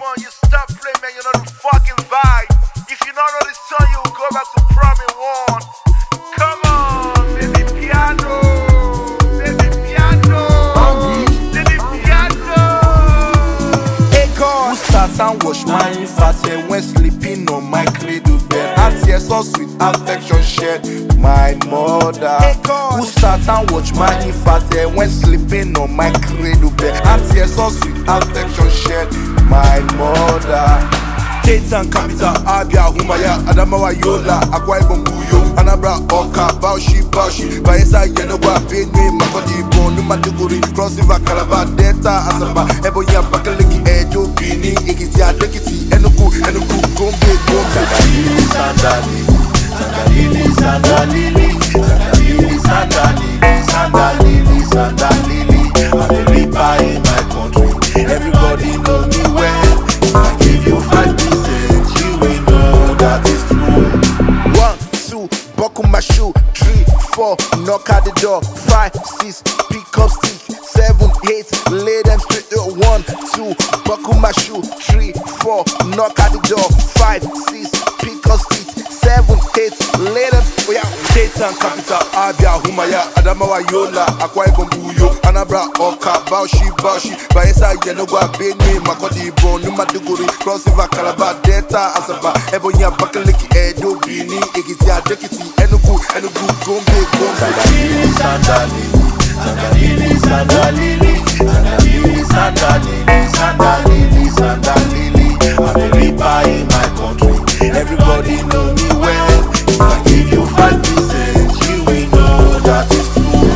on, you stop playing, man. You know the fucking vibe. If you don't know this song, you will go back to primary one. Come on, baby piano, baby piano, baby piano. Hey God, who starts and wash my fast when sleeping on my cradle bed? And tears so sweet affection shared, my mother. Hey God, who starts and watch my fast when sleeping on my cradle bed? And tears so sweet affection shared, my mother. Titan capital Abia Humaya Adamawa Yola Akwa Ibom Buyo Anabra Oka Baushi Bayesa Yenogwa Benue Makodi Bonu Matiguri Cross River Calabar Delta Asaba Ebonya Bakaliki Edo Bini Ekiti Adekiti Enugu Gombe Sandalili Sandalili Sandalili Sandalili Sandalili Sandalili Sandalili I'm a reaper in my country. Everybody know me well. I give you 5%, you will know that is true. 1, 2, buckle my shoe. 3, 4, knock at the door. 5, 6, pick up stick. 7, 8, lay them straight. 1, 2, buckle my shoe. 3, 4, knock at the door. 5, 6, pick up stick. 7, 8, lay them. Oh yeah, Titan capital Abia Humaya Adamawa Yola Akwa Ibom Buyo Anabra Oka Baushi Bayesa Yenogwa Benue Makodi Bonu Matiguri Cross River Calabar Delta Asaba Ebonya Bakaliki Edo Bini Ekiti Adekiti Enugu Gombe Sandalili Sandalili Sandalili Sandalili Sandalili Sandalili Sandalili I'm a reaper in my country. Everybody know me well. I give you 5%, you will know that is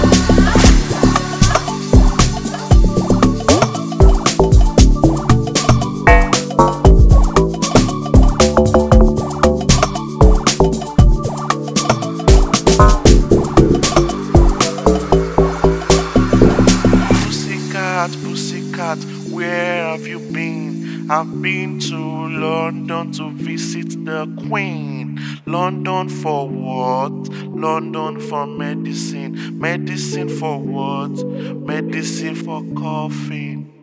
Pussycat, where have you been? I've been to London to visit the Queen. London for what? London for medicine. Medicine for what? Medicine for coughing.